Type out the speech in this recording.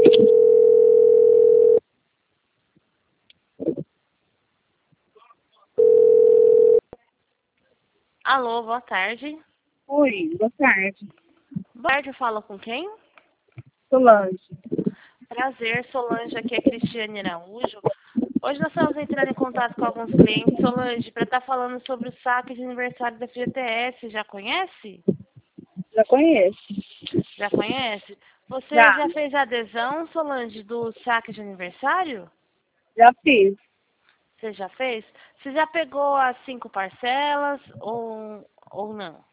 Alô, boa tarde. Oi, boa tarde. Boa tarde, eu falo com quem? Solange. Prazer, Solange, aqui é Cristiane Araújo. Hoje nós estamos entrando em contato com alguns clientes, Solange, para estar falando sobre o saque de aniversário da FGTS. Já conhece? Já conheço. Já conhece? Você Já. já fez a adesão, Solange, do saque de aniversário? Já fiz. Você já fez? Você já pegou as 5 parcelas ou não?